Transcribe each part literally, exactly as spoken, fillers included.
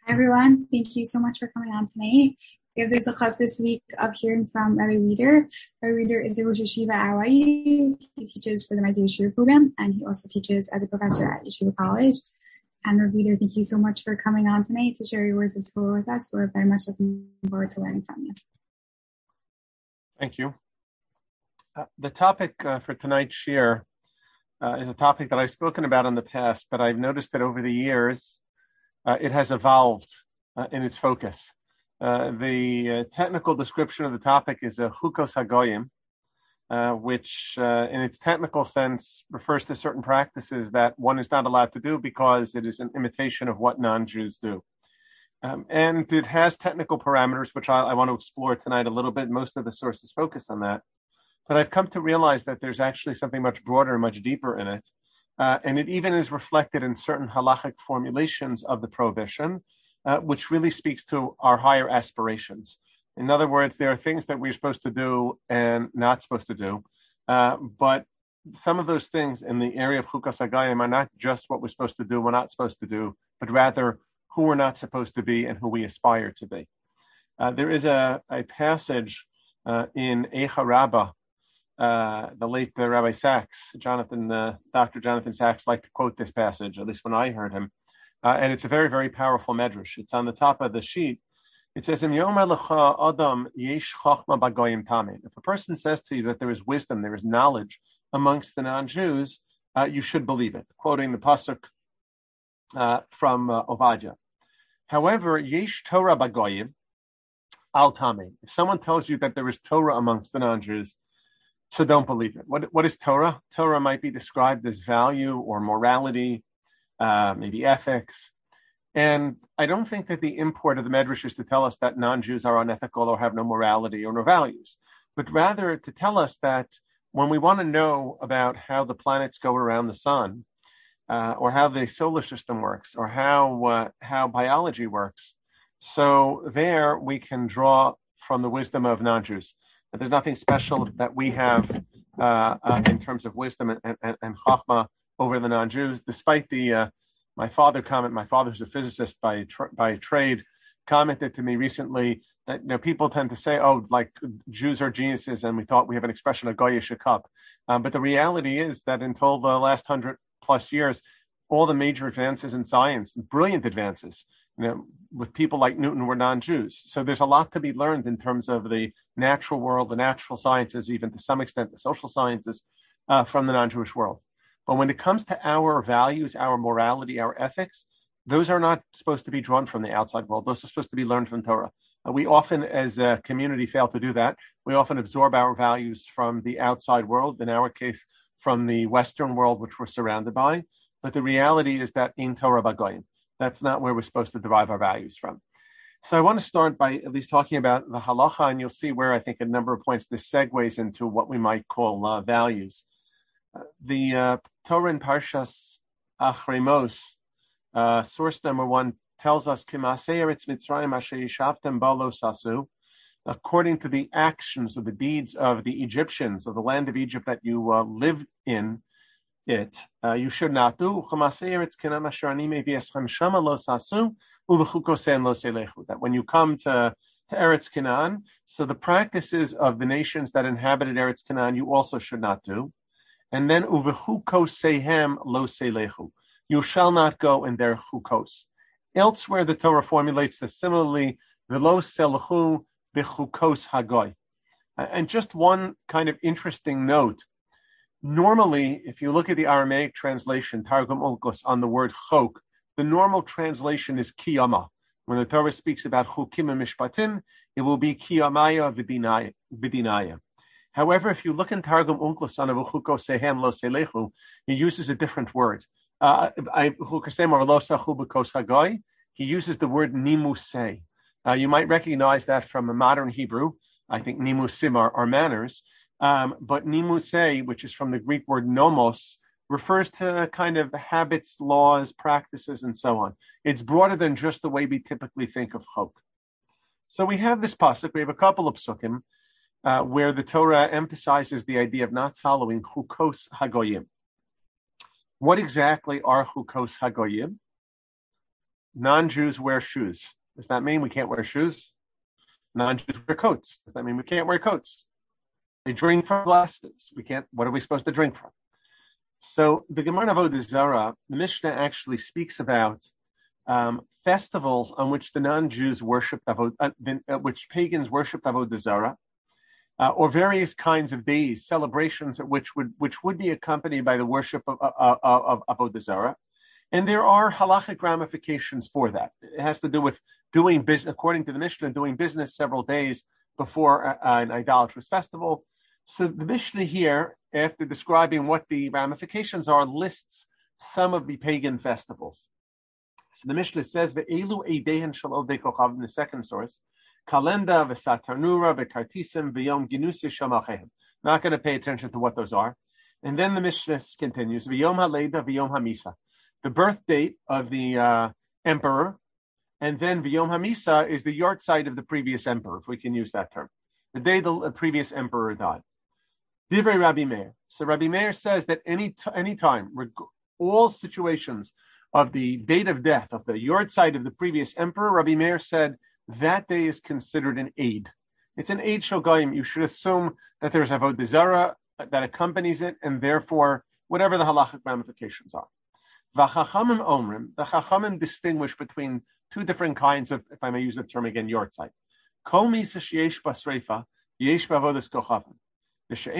Everyone. Thank you so much for coming on tonight. We have this class this week of hearing from Rabbi Reeder. Rabbi Reeder is a Rosh Yeshiva at Hawaii. He teaches for the Mizeh Yeshiva program, and he also teaches as a professor at Yeshiva College. And Rabbi Reeder, thank you so much for coming on tonight to share your words of Torah with us. We're very much looking forward to learning from you. Thank you. Uh, the topic uh, for tonight's shir uh, is a topic that I've spoken about in the past, but I've noticed that over the years, Uh, it has evolved uh, in its focus. Uh, the uh, technical description of the topic is a Chukos Hagoyim, uh, which uh, in its technical sense refers to certain practices that one is not allowed to do because it is an imitation of what non-Jews do. Um, and it has technical parameters, which I, I want to explore tonight a little bit. Most of the sources focus on that. But I've come to realize that there's actually something much broader and much deeper in it. Uh, and it even is reflected in certain halachic formulations of the prohibition, uh, which really speaks to our higher aspirations. In other words, there are things that we're supposed to do and not supposed to do. Uh, but some of those things in the area of Chukos Hagoyim are not just what we're supposed to do, we're not supposed to do, but rather who we're not supposed to be and who we aspire to be. Uh, there is a, a passage uh, in Eicha Rabbah. Uh, the late uh, Rabbi Sachs, Jonathan, uh, Doctor Jonathan Sachs, liked to quote this passage, at least when I heard him. Uh, and it's a very, very powerful medrash. It's on the top of the sheet. It says, If a person says to you that there is wisdom, there is knowledge amongst the non-Jews, uh, you should believe it, quoting the pasuk uh, from uh, Ovadia. However, yesh Torah bagoyim al tamim. If someone tells you that there is Torah amongst the non-Jews, so don't believe it. What, what is Torah? Torah might be described as value or morality, uh, maybe ethics. And I don't think that the import of the Medrash is to tell us that non-Jews are unethical or have no morality or no values, but rather to tell us that when we want to know about how the planets go around the sun, uh, or how the solar system works, or how uh, how biology works, so there we can draw from the wisdom of non-Jews. There's nothing special that we have uh, uh, in terms of wisdom and, and, and chachma over the non-Jews. Despite the, uh, my father comment, my father's a physicist by tra- by trade, commented to me recently that you know people tend to say, oh, like Jews are geniuses, and we thought we have an expression of goyish cup. Um, but the reality is that until the last hundred plus years, all the major advances in science, brilliant advances, you know, with people like Newton were non-Jews. So there's a lot to be learned in terms of the natural world, the natural sciences, even to some extent the social sciences uh, from the non-Jewish world. But when it comes to our values, our morality, our ethics, those are not supposed to be drawn from the outside world. Those are supposed to be learned from Torah. Uh, we often, as a community, fail to do that. We often absorb our values from the outside world, in our case, from the Western world, which we're surrounded by. But the reality is that in Torah bagoyim, that's not where we're supposed to derive our values from. So I want to start by at least talking about the halacha, and you'll see where I think a number of points this segues into what we might call uh, values. Uh, the uh, Torah in Parshas Achremos, uh, source number one, tells us, according to the actions or the deeds of the Egyptians, of the land of Egypt that you uh, lived in, it uh, you should not do. That when you come to, to Eretz Canaan, so the practices of the nations that inhabited Eretz Canaan, you also should not do. And then uvechukosehem lo selechu, you shall not go in their chukos. Elsewhere, the Torah formulates this similarly, velo selechu bechukos hagoy. And just one kind of interesting note. Normally, if you look at the Aramaic translation, Targum Onkelos, on the word chok, the normal translation is kiyama. When the Torah speaks about chukim and mishpatim, it will be kiyamaya v'dinaya. However, if you look in Targum Onkelos on Avuchuko Sehem Lo Selechu, he uses a different word. Uh, he uses the word nimusei. Uh, you might recognize that from a modern Hebrew. I think nimusim are, are manners. Um, but nimusei, which is from the Greek word nomos, refers to kind of habits, laws, practices, and so on. It's broader than just the way we typically think of chok. So we have this pasuk, we have a couple of psukim, uh, where the Torah emphasizes the idea of not following chukos hagoyim. What exactly are chukos hagoyim? Non-Jews wear shoes. Does that mean we can't wear shoes? Non-Jews wear coats. Does that mean we can't wear coats? They drink from glasses. We can't. What are we supposed to drink from? So the Gemara Avodah Zarah, the Mishnah actually speaks about um, festivals on which the non-Jews worship, uh, uh, which pagans worship Avodah Zarah, uh, or various kinds of days, celebrations which would which would be accompanied by the worship of, uh, of, of Avodah Zarah. And there are halachic ramifications for that. It has to do with doing business, according to the Mishnah, doing business several days before uh, an idolatrous festival. So the Mishnah here, after describing what the ramifications are, lists some of the pagan festivals. So the Mishnah says, "Ve'elu eidehen shel odei kochav," in the second source, "Kalenda v'satarnura v'kartisim v'yom ginusi shamachem." Not going to pay attention to what those are. And then the Mishnah continues, "V'yom haleda v'yom hamisa," the birth date of the uh, emperor, and then v'yom hamisa is the yahrzeit of the previous emperor, if we can use that term, the day the previous emperor died. Divrei Rabbi Meir. So Rabbi Meir says that any t- any time, reg- all situations of the date of death of the yahrzeit of the previous emperor, Rabbi Meir said that day is considered an aid. It's an aid shogayim. You should assume that there's avodah zarah that accompanies it, and therefore whatever the halachic ramifications are. V'chachamim omrim. The chachamim distinguish between two different kinds of, if I may use the term again, yahrzeit. Kol misa sheyesh basreifa yesh b'avodas kochavim. So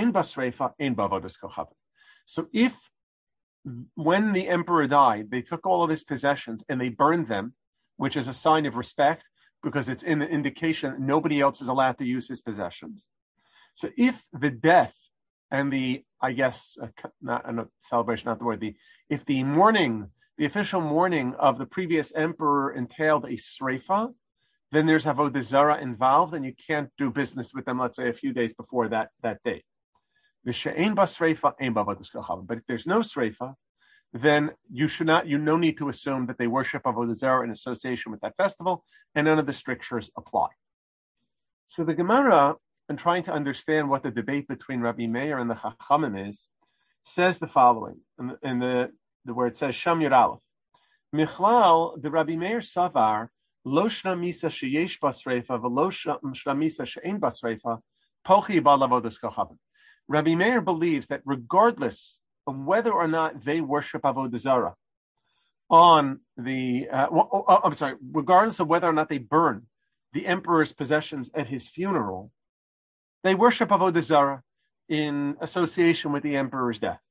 if, when the emperor died, they took all of his possessions and they burned them, which is a sign of respect, because it's in the indication that nobody else is allowed to use his possessions. So if the death and the, I guess, uh, not a celebration, not the word, the, if the mourning, the official mourning of the previous emperor entailed a sreifa, then there's avodah zarah involved, and you can't do business with them, let's say, a few days before that, that date. But if there's no sreifa, then you should not, you no need to assume that they worship avodah zarah in association with that festival, and none of the strictures apply. So the Gemara, in trying to understand what the debate between Rabbi Meir and the Chachamim is, says the following, in, in the, the where it says Sham Yud Aleph, Michlal, the Rabbi Meir Savar, Lo shlamisa sheyesh basreifa v'lo shlamisa she'ein basreifa pochi bal avodas kochavim. Rabbi Meir believes that regardless of whether or not they worship avodah zarah on the, uh, oh, oh, I'm sorry, regardless of whether or not they burn the emperor's possessions at his funeral, they worship avodah zarah in association with the emperor's death.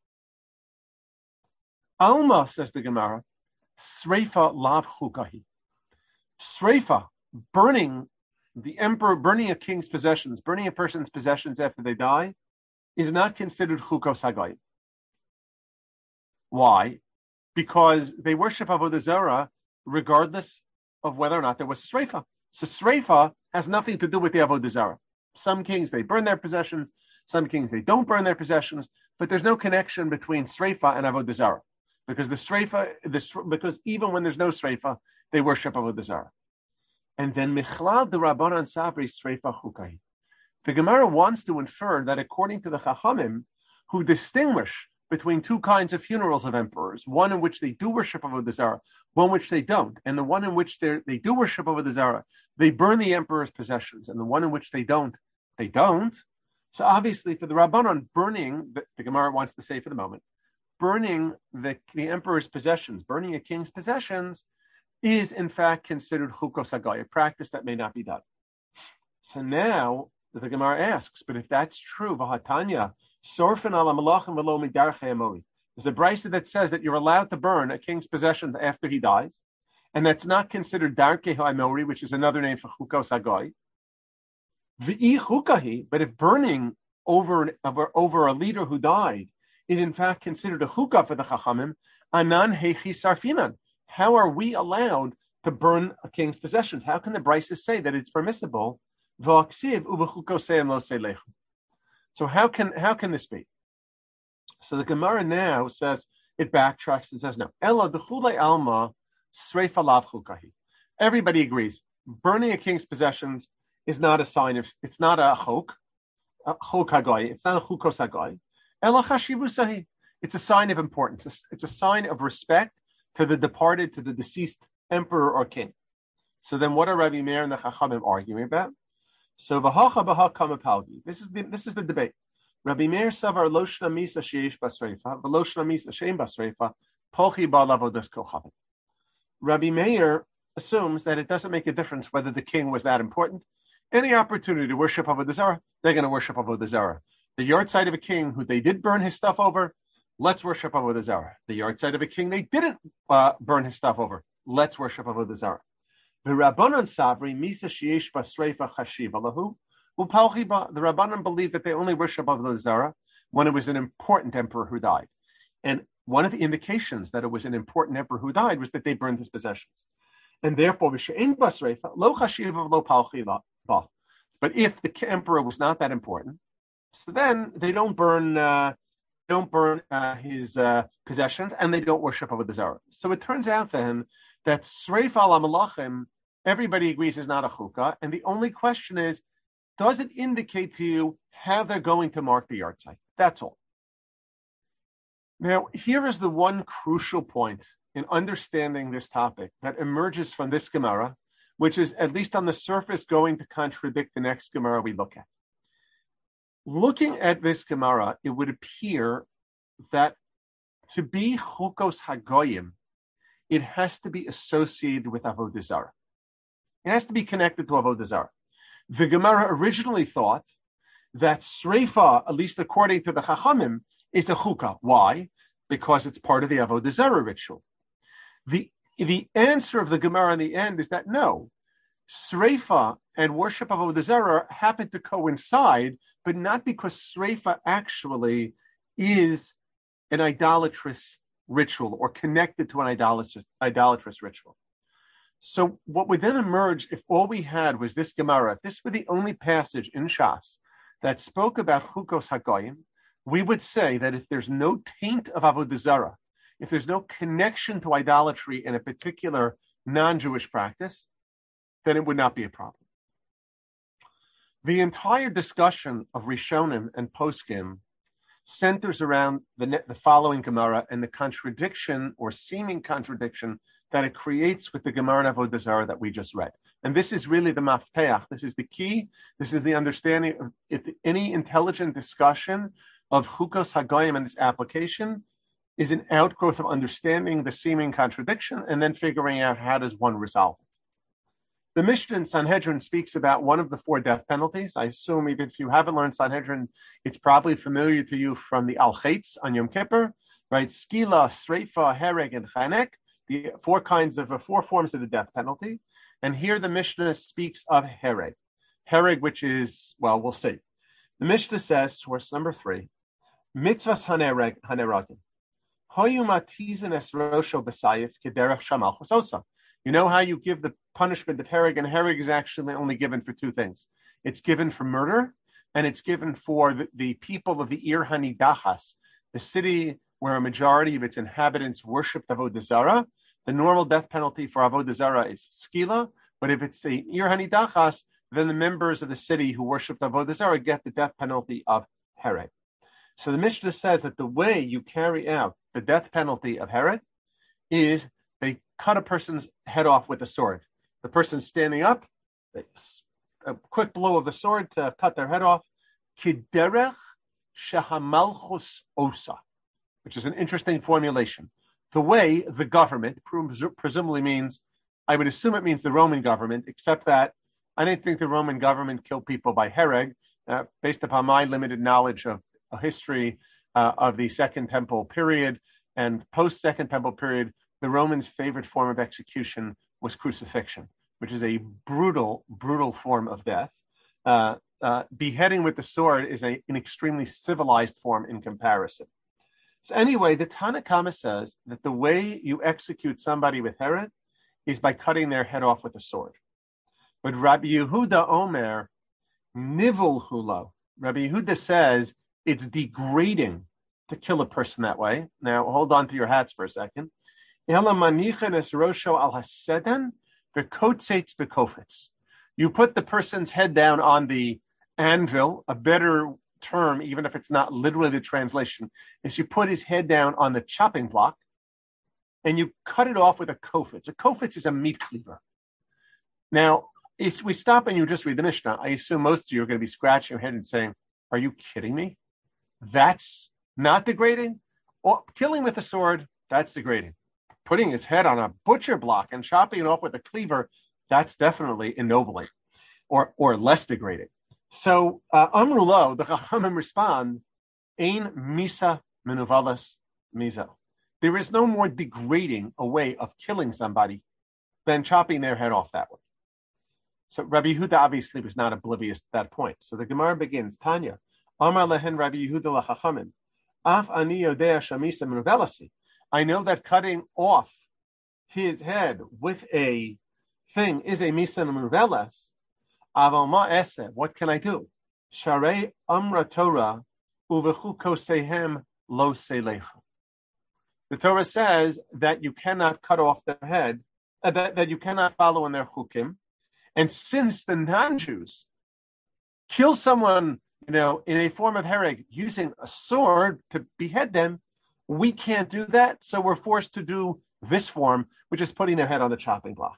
Alma, says the Gemara, sreifa lav chukahi. Sreifa, burning the emperor, burning a king's possessions, burning a person's possessions after they die, is not considered chukos hagayim. Why? Because they worship avodah zarah regardless of whether or not there was a sreifa. So sreifa has nothing to do with the avodah zarah. Some kings, they burn their possessions. Some kings, they don't burn their possessions. But there's no connection between sreifa and avodah zarah, because the sreifa, the, because even when there's no sreifa, they worship avodah zarah. And then Michlal the Rabbanan Savri Sreifa Chukai. The Gemara wants to infer that according to the Chachamim, who distinguish between two kinds of funerals of emperors, one in which they do worship avodah zarah, one which they don't, and the one in which they do worship avodah zarah, they burn the emperor's possessions, and the one in which they don't, they don't. So obviously, for the Rabbanan, burning, the, the Gemara wants to say for the moment, burning the, the emperor's possessions, burning a king's possessions, is in fact considered chukos hagayim, a practice that may not be done. So now the Gemara asks, but if that's true, v'hatanya sorfen ala malachim v'lo midarchei amori. There's a brisa that says that you're allowed to burn a king's possessions after he dies, and that's not considered darkei ha'amori, which is another name for chukos hagayim. V'i chukahi, but if burning over, over over a leader who died is in fact considered a chukah for the chachamim, anan heichi sarfinan. How are we allowed to burn a king's possessions? How can the brisa say that it's permissible? So how can how can this be? So the Gemara now says, it backtracks and says no. Ella d'chulei alma sreifa lav chukahi. Everybody agrees. Burning a king's possessions is not a sign of, it's not a chok, a chok hagoi. It's not a chukos hagoi. Ella chashivusahi. It's a sign of importance. It's a sign of respect to the departed, to the deceased emperor or king. So then what are Rabbi Meir and the Chachamim arguing about? So v'hacha b'ha kama palgi. This is the this is the debate. Rabbi Meir savar lo shna misa sheish basreifa v'lo shna misa shein basreifa polchi ba'lavodas kochavet. Rabbi Meir assumes that it doesn't make a difference whether the king was that important. Any opportunity to worship Avodah Zarah, they're going to worship Avodah Zarah. The yard side of a king who they did burn his stuff over, let's worship Avodah Zarah. The yard side of a king they didn't uh, burn his stuff over, let's worship Avodah Zarah. The Rabbanon Savri Misa Sheish Basreifa Chashiv Alahu. The Rabbanon believed that they only worship Avodah Zarah when it was an important emperor who died. And one of the indications that it was an important emperor who died was that they burned his possessions. And therefore, lo lo but if the emperor was not that important, so then they don't burn uh, don't burn uh, his uh, possessions, and they don't worship Avodah Zarah. So it turns out then that Sreif al Malachim, everybody agrees is not a chukah, and the only question is, does it indicate to you how they're going to mark the yard site? That's all. Now, here is the one crucial point in understanding this topic that emerges from this Gemara, which is at least on the surface going to contradict the next Gemara we look at. Looking at this Gemara, it would appear that to be Chukos Hagoyim, it has to be associated with Avodah Zarah. It has to be connected to Avodah Zarah. The Gemara originally thought that Sreifa, at least according to the Chachamim, is a chukah. Why? Because it's part of the Avodah Zarah ritual. The, the answer of the Gemara in the end is that no, Sreifa and worship of Avodah Zarah happen to coincide, but not because Sreifa actually is an idolatrous ritual or connected to an idolatrous, idolatrous ritual. So what would then emerge if all we had was this Gemara, if this were the only passage in Shas that spoke about Chukos Hagoyim, we would say that if there's no taint of Avodah Zarah, if there's no connection to idolatry in a particular non-Jewish practice, then it would not be a problem. The entire discussion of Rishonim and Poskim centers around the, the following Gemara and the contradiction or seeming contradiction that it creates with the Gemara Avodah Zarah that we just read. And this is really the mafteach. This is the key. This is the understanding of if any intelligent discussion of Chukos Hagoyim and its application is an outgrowth of understanding the seeming contradiction and then figuring out how does one resolve it. The Mishnah in Sanhedrin speaks about one of the four death penalties. I assume even if you haven't learned Sanhedrin, it's probably familiar to you from the Al-Chetz on Yom Kippur, right? Skila, Sreifa, Hereg, and Chanek, the four kinds of, uh, four forms of the death penalty. And here the Mishnah speaks of Hereg. Hereg, which is, well, we'll see. The Mishnah says, source number three, Mitzvahs hanereg, haneragim. Hoyu matizin es rosho b'sayif kederach shamal chososa. You know how you give the punishment of Hereg, and Hereg is actually only given for two things. It's given for murder, and it's given for the, the people of the Ir Hanidachas, the city where a majority of its inhabitants worship Avodah Zarah. The normal death penalty for Avodah Zarah is skila, but if it's the Ir Hanidachas, then the members of the city who worship Avodah Zarah get the death penalty of Hereg. So the Mishnah says that the way you carry out the death penalty of Hereg is they cut a person's head off with a sword. The person's standing up, they, a quick blow of the sword to cut their head off. Kiderech shehamalchus osa, which is an interesting formulation. The way the government, presumably means, I would assume it means the Roman government, except that I didn't think the Roman government killed people by Hereg. Uh, based upon my limited knowledge of a history uh, of the Second Temple period and post-Second Temple period, the Romans' favorite form of execution was crucifixion, which is a brutal, brutal form of death. Uh, uh, beheading with the sword is a, an extremely civilized form in comparison. So anyway, the Tanna Kama says that the way you execute somebody with Hereg is by cutting their head off with a sword. But Rabbi Yehuda Omer, nivul hulo. Rabbi Yehuda says it's degrading to kill a person that way. Now, hold on to your hats for a second. You put the person's head down on the anvil. A better term, even if it's not literally the translation, is you put his head down on the chopping block, and you cut it off with a kofitz. A kofitz is a meat cleaver. Now, if we stop and you just read the Mishnah, I assume most of you are going to be scratching your head and saying, are you kidding me? That's not degrading? Or killing with a sword, that's degrading. Putting his head on a butcher block and chopping it off with a cleaver, that's definitely ennobling or, or less degrading. So, uh, Amrulo, the Chachamim respond, Ein misa menuvalas mizo. There is no more degrading a way of killing somebody than chopping their head off that way. So Rabbi Yehuda obviously was not oblivious to that point. So the Gemara begins, Tanya, Amar lehen Rabbi Yehuda lachachamim, Af ani yodea shamisa menuvelasi. I know that cutting off his head with a thing is a misa menuvelas. Aval ma ese, what can I do? Sharei amra Torah uvechu kosehem lo selecha. The Torah says that you cannot cut off their head, uh, that, that you cannot follow in their chukim. And since the non-Jews kill someone, you know, in a form of hereg using a sword to behead them, we can't do that. So we're forced to do this form, which is putting their head on the chopping block.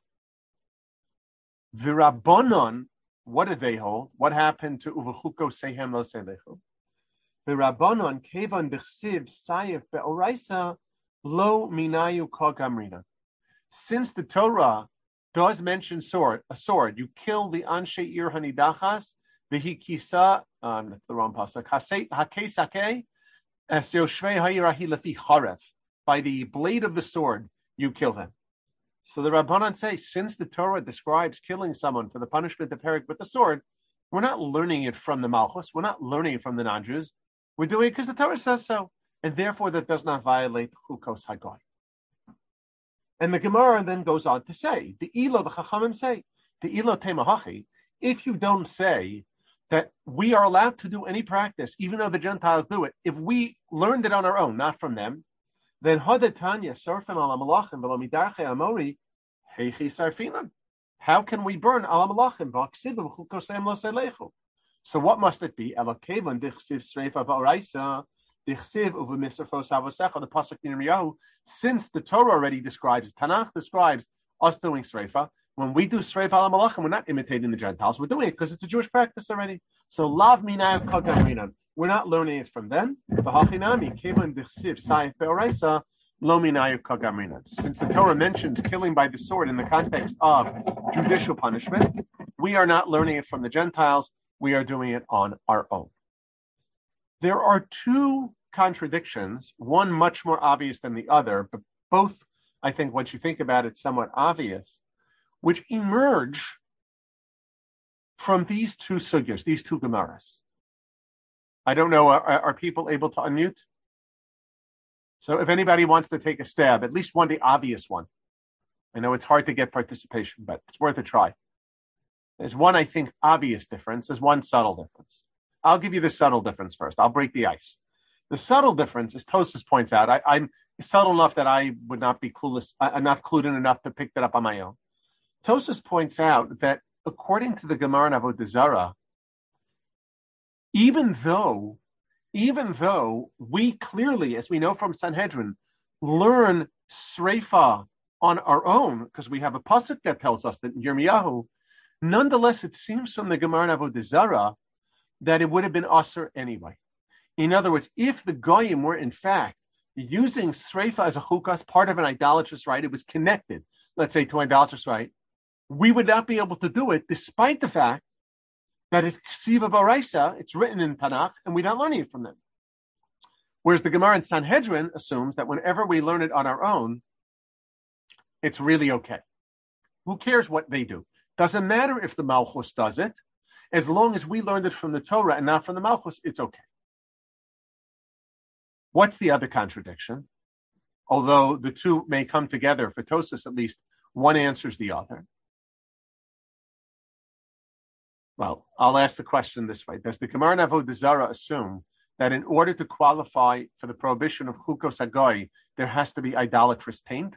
V'rabbanon, what did they hold? What happened to uvechuko sehem lo selechu? V'rabbanon kevan dechsiv sayif be'oraisa lo minayu kol gamrina. Since the Torah does mention sword, a sword, you kill the anshe ir hanidachas, v'hikisa, um, that's the wrong pasuk, hakesake, es yoshvei hayirahi lefi charef. By the blade of the sword, you kill them. So the Rabbanan say, since the Torah describes killing someone for the punishment of hereg with the sword, we're not learning it from the Malchus, we're not learning it from the non-Jews, we're doing it because the Torah says so, and therefore that does not violate Chukos Hagoy. And the Gemara then goes on to say, the Ilo, the Chachamim say, the Ilo Temahachi, if you don't say that we are allowed to do any practice, even though the Gentiles do it, if we learned it on our own, not from them, then Hadatanya Sarfin ala Malachim v'lo midarche Amori heichi sarfinan. How can we burn ala Malachim v'aksiv v'chukosem lo selechu? So what must it be? Elakevan dichsiv sreifa v'oraisa dichsiv u'v'misrfos avosecha, the pasuk in Yirmiyahu. Since the Torah already describes, Tanakh describes us doing sreifa. When we do sreifa ala Malachim, we're not imitating the Gentiles. We're doing it because it's a Jewish practice already. So lav minav kagamrinan. We're not learning it from them. Since the Torah mentions killing by the sword in the context of judicial punishment, we are not learning it from the Gentiles. We are doing it on our own. There are two contradictions, one much more obvious than the other, but both, I think, once you think about it, somewhat obvious, which emerge from these two sugyas, these two gemaras. I don't know, are, are people able to unmute? So if anybody wants to take a stab, at least one, the obvious one. I know it's hard to get participation, but it's worth a try. There's one, I think, obvious difference. There's one subtle difference. I'll give you the subtle difference first. I'll break the ice. The subtle difference, as Tosas points out, I, I'm subtle enough that I would not be clueless, I'm not clued in enough to pick that up on my own. Tosas points out that according to the Gemara in Avodah Zarah, even though, even though we clearly, as we know from Sanhedrin, learn Sreifa on our own, because we have a pasuk that tells us that in Yirmiyahu, nonetheless, it seems from the Gemara in Avodah Zarah that it would have been Aser anyway. In other words, if the Goyim were in fact using Sreifa as a chukas, part of an idolatrous rite, it was connected, let's say, to an idolatrous rite, we would not be able to do it, despite the fact that it's Ksiva Baraisa, it's written in Tanakh, and we're not learning it from them. Whereas the Gemara in Sanhedrin assumes that whenever we learn it on our own, it's really okay. Who cares what they do? Doesn't matter if the Malchus does it, as long as we learned it from the Torah and not from the Malchus, it's okay. What's the other contradiction? Although the two may come together, for Tosas at least, one answers the other. Well, I'll ask the question this way. Does the Gemara in Avodah Zarah assume that in order to qualify for the prohibition of Chukos Hagoy, there has to be idolatrous taint?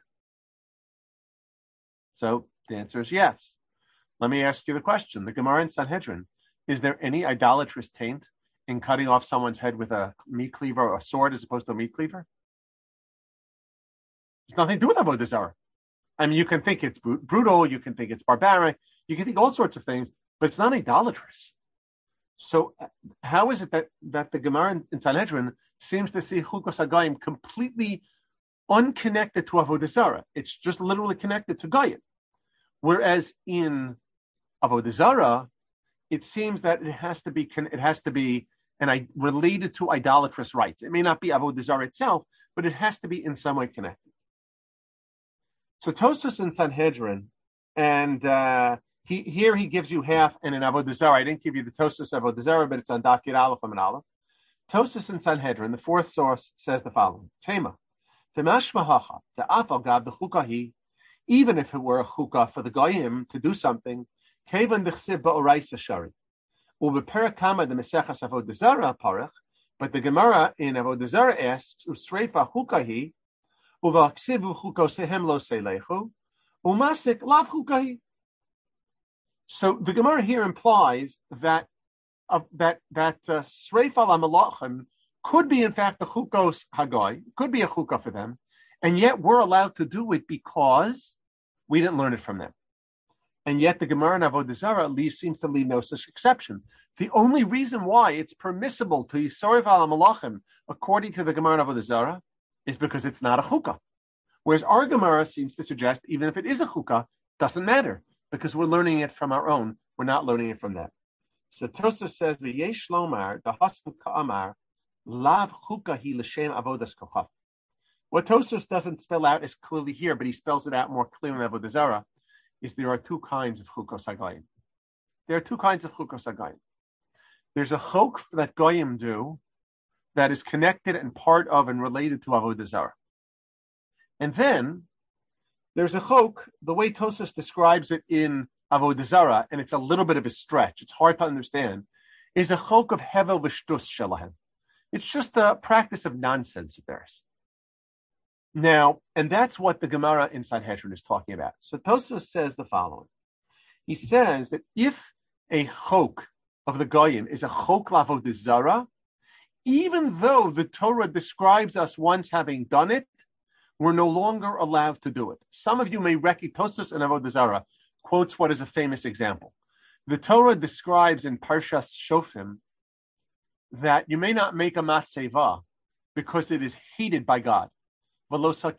So the answer is yes. Let me ask you the question. The Gemara in Sanhedrin, is there any idolatrous taint in cutting off someone's head with a meat cleaver or a sword as opposed to a meat cleaver? It's nothing to do with Avodah Zarah. I mean, you can think it's brutal, you can think it's barbaric, you can think all sorts of things, but it's not idolatrous. So how is it that, that the Gemara in, in Sanhedrin seems to see Chukos HaGoyim completely unconnected to Avodah Zarah? It's just literally connected to Goyim. Whereas in Avodah Zarah, it seems that it has to be it has to be and related to idolatrous rites. It may not be Avodah Zarah itself, but it has to be in some way connected. So Tosfos in Sanhedrin, and uh, he here he gives you half, and in Avodah Zarah, I didn't give you the Tosfos Avodah Zarah, but it's on Dakir Aleph and Aleph. Tosfos in Sanhedrin, the fourth source, says the following: Tema, Temashmahacha, the Afal Gab the Chukahi, even if it were a chukah for the Goyim to do something, Kevan dechsib ba'oraisa shari. Ubeperak kama the Mesechas Avodah Zarah parach, but the Gemara in Avodah Zarah asks, Usreifa chukahi, uva'aksivu chukosehem lo seilechu, umasik lav chukahi. So the Gemara here implies that uh, that that uh, Sreifa lamalachim could be in fact the chukos hagoy, could be a chukah for them, and yet we're allowed to do it because we didn't learn it from them. And yet the Gemara in Avodah Zarah leaves, seems to leave no such exception. The only reason why it's permissible to Yisoriv al Malachim, according to the Gemara in Avodah Zarah, is because it's not a chukah. Whereas our Gemara seems to suggest, even if it is a chukah, doesn't matter, because we're learning it from our own. We're not learning it from them. So Tosfos says, V'yesh lomar, the hasm ka'amar, lav chukahi l'shem avodas kochav. What Tosfos doesn't spell out as clearly here, but he spells it out more clearly in Avodah Zarah, is there are two kinds of chukos hagoyim. There are two kinds of chukos hagoyim. There's a chok that goyim do that is connected and part of and related to Avodah Zarah. And then there's a chok, the way Tosfos describes it in Avodah Zarah, and it's a little bit of a stretch, it's hard to understand, is a chok of hevel v'shtus shelahem. It's just a practice of nonsense of theirs. Now, and that's what the Gemara in Sanhedrin is talking about. So Tosfos says the following. He says that if a chok of the Goyim is a chok l'Avodah Zarah, even though the Torah describes us once having done it, we're no longer allowed to do it. Some of you may recognize, Tosfos in Avodah Zarah quotes what is a famous example. The Torah describes in Parshas Shoftim that you may not make a matzeva because it is hated by God. Some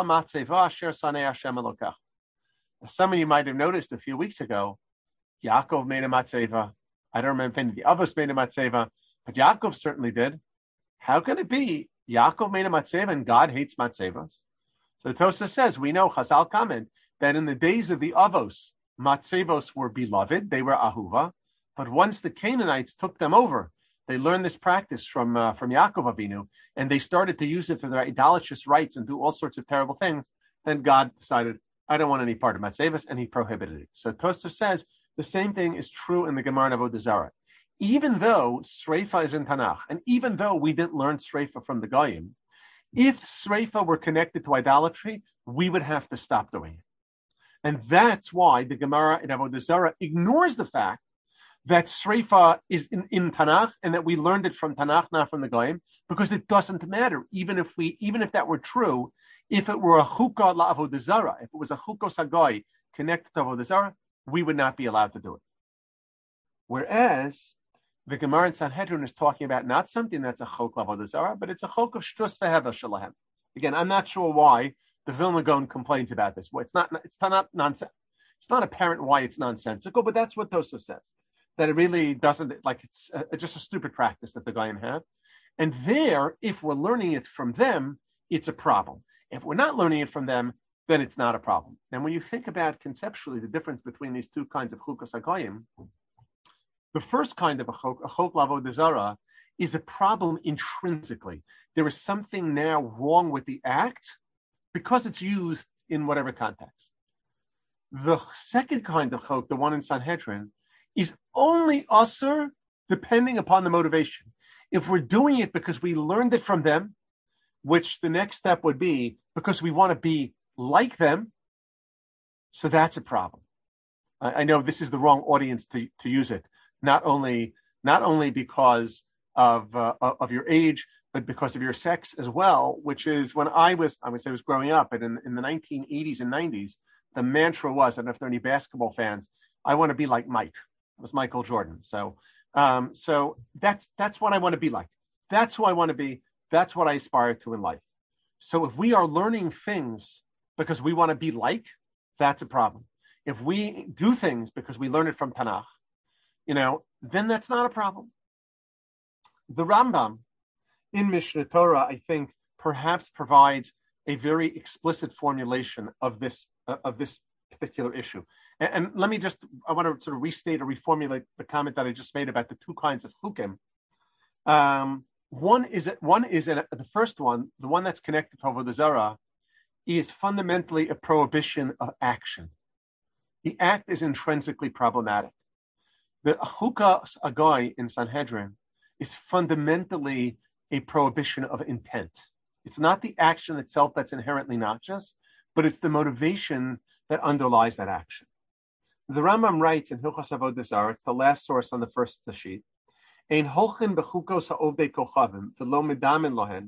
of you might have noticed a few weeks ago, Yaakov made a matzeva. I don't remember if any of the others made a matzeva, but Yaakov certainly did. How can it be Yaakov made a matzeva and God hates matzevas? So Tosfos says, we know, Chazal comment, that in the days of the Avos, matzevos were beloved, they were ahuva, but once the Canaanites took them over, they learned this practice from uh, from Yaakov Avinu, and they started to use it for their idolatrous rites and do all sorts of terrible things. Then God decided, I don't want any part of matzevos, and he prohibited it. So Tosfos says the same thing is true in the Gemara of Avodah Zarah. Even though Sreifa is in Tanakh, and even though we didn't learn Sreifa from the Goyim, if Sreifa were connected to idolatry, we would have to stop doing it. And that's why the Gemara in Avodah Zarah ignores the fact that Sreifa is in, in Tanakh and that we learned it from Tanakh, not from the Goyim, because it doesn't matter. Even if we, even if that were true, if it were a chukah la Avodah Zarah, if it was a chukos hagoy connected to Avodah Zarah, we would not be allowed to do it. Whereas the Gemara in Sanhedrin is talking about not something that's a chok la Avodah Zarah, but it's a chok of shtus vehevel shalahem. Again, I'm not sure why the Vilna Gaon complains about this. Well, it's not, it's not nonsense. It's not apparent why it's nonsensical, but that's what Tosfos says. That it really doesn't, like it's uh, just a stupid practice that the Goyim have. And there, if we're learning it from them, it's a problem. If we're not learning it from them, then it's not a problem. And when you think about conceptually the difference between these two kinds of chukos hagoyim, the first kind of a chok, a chok l'Avodah Zarah, is a problem intrinsically. There is something now wrong with the act because it's used in whatever context. The second kind of chok, the one in Sanhedrin, is only usur depending upon the motivation. If we're doing it because we learned it from them, which the next step would be because we want to be like them, so that's a problem. I, I know this is the wrong audience to, to use it, not only not only because of uh, of your age, but because of your sex as well, which is when I was, I would say I was growing up, but in, in the nineteen eighties and nineties, the mantra was, I don't know if there are any basketball fans, I want to be like Mike. It was Michael Jordan. So, um, so that's, that's what I want to be like. That's who I want to be. That's what I aspire to in life. So if we are learning things because we want to be like, that's a problem. If we do things because we learn it from Tanakh, you know, then that's not a problem. The Rambam in Mishneh Torah, I think, perhaps provides a very explicit formulation of this uh, of this particular issue. And, and let me just, I want to sort of restate or reformulate the comment that I just made about the two kinds of chukim. Um, one is one is a, the first one, the one that's connected to Avodah Zarah, is fundamentally a prohibition of action. The act is intrinsically problematic. The Chukas Agai in Sanhedrin is fundamentally a prohibition of intent. It's not the action itself that's inherently noxious, but it's the motivation that underlies that action. The Rambam writes in Hilchos Avodah Zarah, it's the last source on the first sheet, Ein holchin bechukos ha'ovdei kochavim v'lo medamin lohen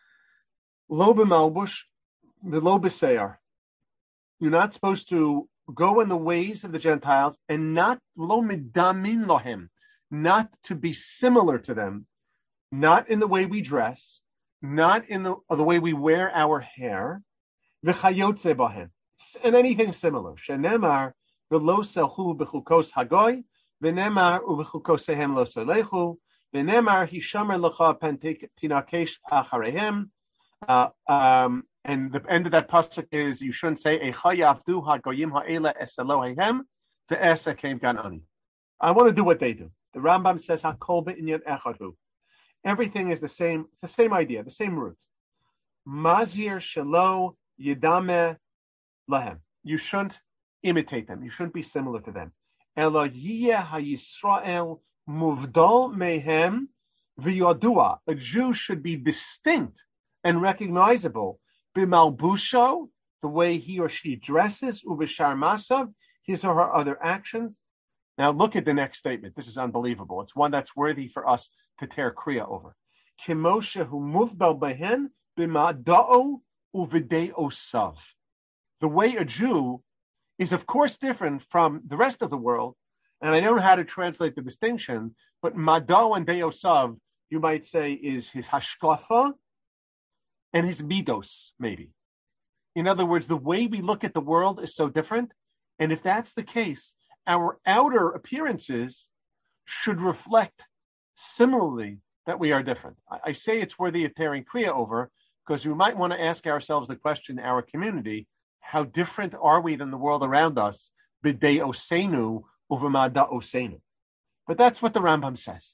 lo b'malbush v'lo b'seir. You're not supposed to go in the ways of the Gentiles and not lo medamin lohem, not to be similar to them, not in the way we dress, not in the, the way we wear our hair, v'chayotze bahem, and anything similar. Shenemar v'lo selchu b'chukos hagoy, v'nemar u'b'chukosehem lo solechu, v'nemar hishamer lecha pen tinakesh acharehem. Uh, um, and the end of that pasuk is, you shouldn't say, Eicha yavdu hagoyim ha'ela es Elohehem ve'es ekem gan ani. I want to do what they do. The Rambam says, Hakol be'inyan echadu. Everything is the same. It's the same idea, the same root. Mazir shelo yidame lahem. You shouldn't imitate them. You shouldn't be similar to them. Elo yiyeh ha'Yisrael muvdal mehem v'yodua. A Jew should be distinct and recognizable. B'malbusho, the way he or she dresses, uv'shar masav, his or her other actions. Now look at the next statement. This is unbelievable. It's one that's worthy for us to tear kriya over. Kimoshe hu muvdal behen b'mada'o uvidei sav. The way a Jew is, of course, different from the rest of the world, and I don't know how to translate the distinction, but mada'o and deo sav, you might say, is his hashkafa and his midos, maybe. In other words, the way we look at the world is so different, and if that's the case, our outer appearances should reflect similarly that we are different. I, I say it's worthy of tearing kriya over because we might want to ask ourselves the question in our community, how different are we than the world around us? B'dei osenu uv'mada osenu. But that's what the Rambam says.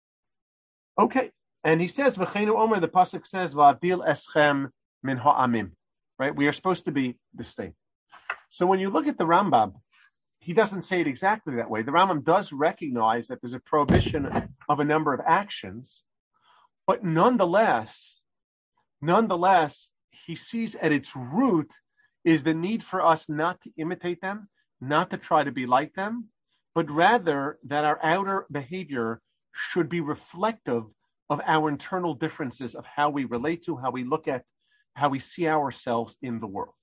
Okay, and he says, V'cheinu omer, the pasuk says, V'adil eschem min ha'amim. Right, we are supposed to be distinct. So when you look at the Rambam, he doesn't say it exactly that way. The Rambam does recognize that there's a prohibition of a number of actions, but nonetheless, nonetheless, he sees at its root is the need for us not to imitate them, not to try to be like them, but rather that our outer behavior should be reflective of our internal differences of how we relate to, how we look at, how we see ourselves in the world.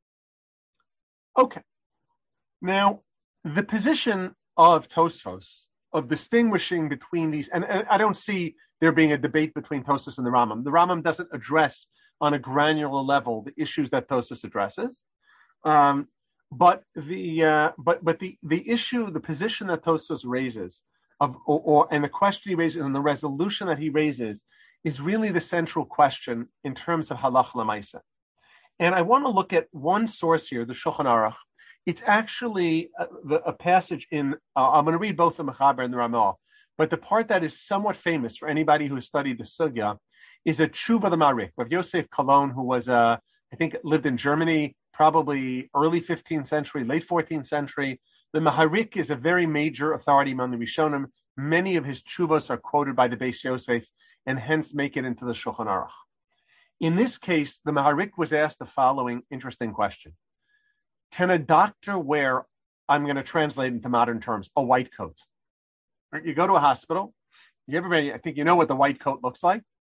Okay. Now, the position of Tosfos, of distinguishing between these, and, and I don't see there being a debate between Tosfos and the Rambam. The Rambam doesn't address on a granular level the issues that Tosfos addresses, um, but the uh, but but the the issue, the position that Tosfos raises, of or, or and the question he raises and the resolution that he raises is really the central question in terms of halach lamaisa. And I want to look at one source here, the Shulchan Aruch. It's actually a, the, a passage in, uh, I'm going to read both the Mechaber and the Ramah, but the part that is somewhat famous for anybody who has studied the Sugya is a Tshuva the Marik, of Yosef Kalon, who was, uh, I think, lived in Germany, probably early fifteenth century, late fourteenth century. The Maharik is a very major authority among the Rishonim. Many of his Tshuvos are quoted by the Beis Yosef and hence make it into the Shulchan Aruch. In this case, the Maharik was asked the following interesting question. Can a doctor wear, I'm going to translate into modern terms, a white coat? Right? You go to a hospital, you everybody, I think you know what the white coat looks like.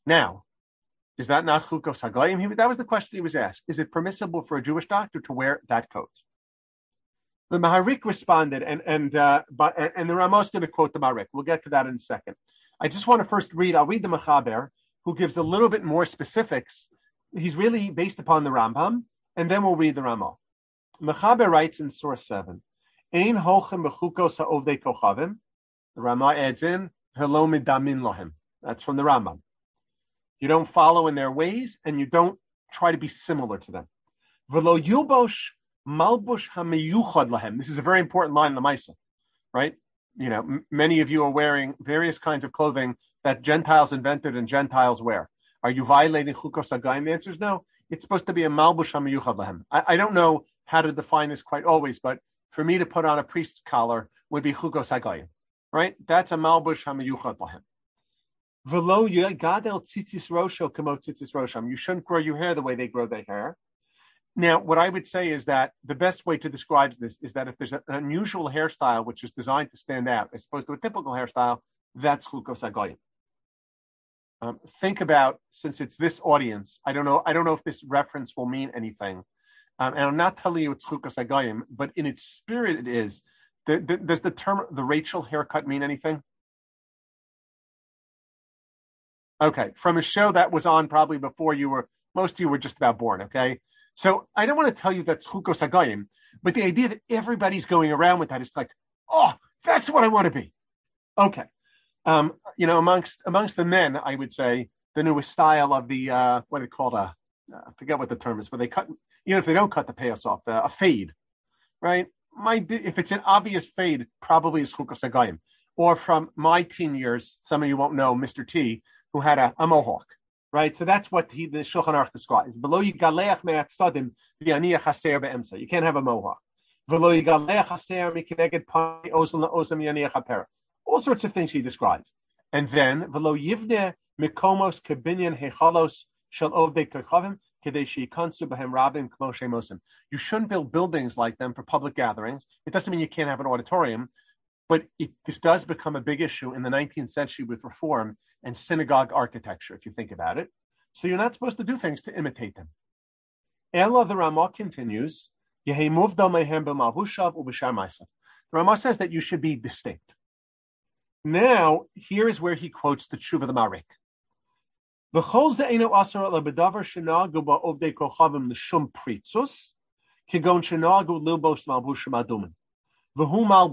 Now, is that not chukos hagayim? That was the question he was asked. Is it permissible for a Jewish doctor to wear that coat? The Maharik responded, and and uh, but and the Rama is going to quote the Maharik. We'll get to that in a second. I just want to first read. I'll read the Mechaber, who gives a little bit more specifics. He's really based upon the Rambam, and then we'll read the Rama. Mechaber writes in source seven, Ein holchem bechukos ha'ovdei kochavim. The Rama adds in, Helo midamin lohem. That's from the Rambam. You don't follow in their ways, and you don't try to be similar to them. V'lo yulbosh malbush hamiyuchad lahem. This is a very important line in the Maisa, right? You know, m- many of you are wearing various kinds of clothing that Gentiles invented and Gentiles wear. Are you violating chukos hagayim? The answer is no. It's supposed to be a malbush hamiyuchad lahem. I, I don't know how to define this quite always, but for me to put on a priest's collar would be chukos hagayim, right? That's a malbush hamiyuchad lahem. You shouldn't grow your hair the way they grow their hair. Now, what I would say is that the best way to describe this is that if there's an unusual hairstyle which is designed to stand out as opposed to a typical hairstyle, that's chukos hagayim. Um, think about, since it's this audience, I don't know, I don't know if this reference will mean anything, um, and I'm not telling you it's chukos hagayim, but in its spirit it is. The, the, does the term the Rachel haircut mean anything? Okay, from a show that was on probably before you were, most of you were just about born, okay? So I don't want to tell you that's chukos hagayim, but the idea that everybody's going around with that is like, oh, that's what I want to be. Okay. Um, you know, amongst amongst the men, I would say the newest style of the, uh, what are they called? Uh, I forget what the term is, but they cut, you know, if they don't cut the payos off, uh, a fade, right? My, if it's an obvious fade, probably is chukos hagayim. Or from my teen years, some of you won't know, Mister T, who had a, a mohawk, right? So that's what he, the Shulchan Aruch describes. Below yigaleach me'at stadim v'yaniach haser be'emsa. You can't have a mohawk. Below yigaleach haser mikineged pai ozem la'ozem yaniach hapera. All sorts of things he describes. And then below yivne mikomos kebinyan hechalos shel ovdei kochavim kedei sheyikansu b'hem rabim kmo shemosim. You shouldn't build buildings like them for public gatherings. It doesn't mean you can't have an auditorium. But it, this does become a big issue in the nineteenth century with reform and synagogue architecture, if you think about it. So you're not supposed to do things to imitate them. Ella, the Ramah continues, the Ramah says that you should be distinct. Now, here is where he quotes the Tshuva the Marik. Now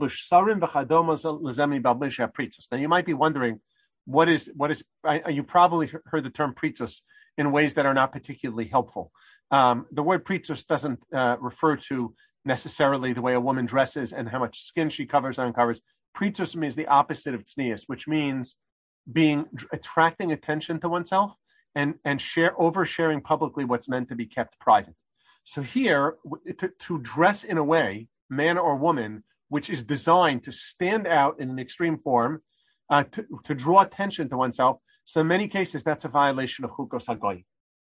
you might be wondering, what is what is? I, you probably heard the term pritzus in ways that are not particularly helpful. Um, the word pritzus doesn't uh, refer to necessarily the way a woman dresses and how much skin she covers or uncovers. Pritzus means the opposite of tznius, which means being attracting attention to oneself and and share oversharing publicly what's meant to be kept private. So here, to, to dress in a way, man or woman, which is designed to stand out in an extreme form, uh, to, to draw attention to oneself. So in many cases, that's a violation of chukos hagayim.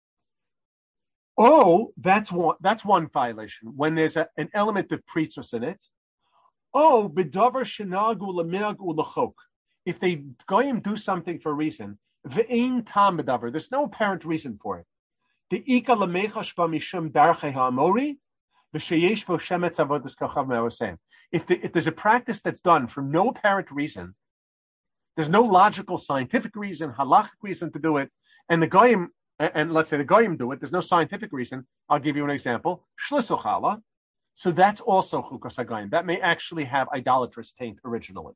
Oh, that's one, that's one violation, when there's a, an element of pritzus in it. Oh, b'davar shenagu l'minagu l'chok. If they goyim do something for a reason, v'ein tam b'davar, there's no apparent reason for it. The ika l'mechash b'mishum darchei ha'amori, if, the, if there's a practice that's done for no apparent reason, there's no logical, scientific reason, halachic reason to do it, and the goyim, and let's say the goyim do it, there's no scientific reason. I'll give you an example. Shlisu chala. So that's also chukos hagayim. That may actually have idolatrous taint originally.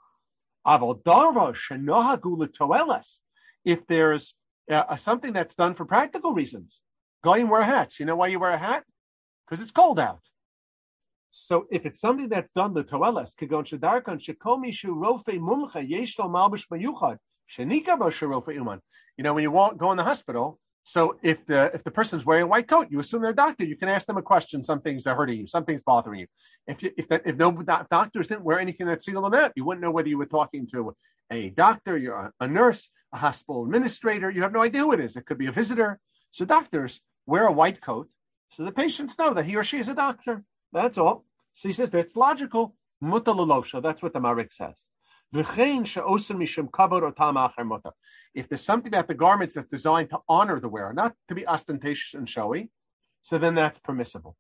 If there's uh, something that's done for practical reasons, goyim wear hats. You know why you wear a hat? Because it's cold out. So if it's something that's done the toeles, kegon shedarkan shekomi shu rofe mumcha yeshlo malbish mayuchad shenika b'shu rofe uman. You know, when you walk, go in the hospital, so if the if the person's wearing a white coat, you assume they're a doctor. You can ask them a question. Something's hurting you. Something's bothering you. If you, if that if no doctors didn't wear anything that singled them out, you wouldn't know whether you were talking to a doctor, you're a nurse, a hospital administrator. You have no idea who it is. It could be a visitor. So doctors wear a white coat, so the patients know that he or she is a doctor. That's all. So he says that's logical. Mutalolosha. That's what the Marik says. If there's something about the garments that's designed to honor the wearer, not to be ostentatious and showy, so then that's permissible.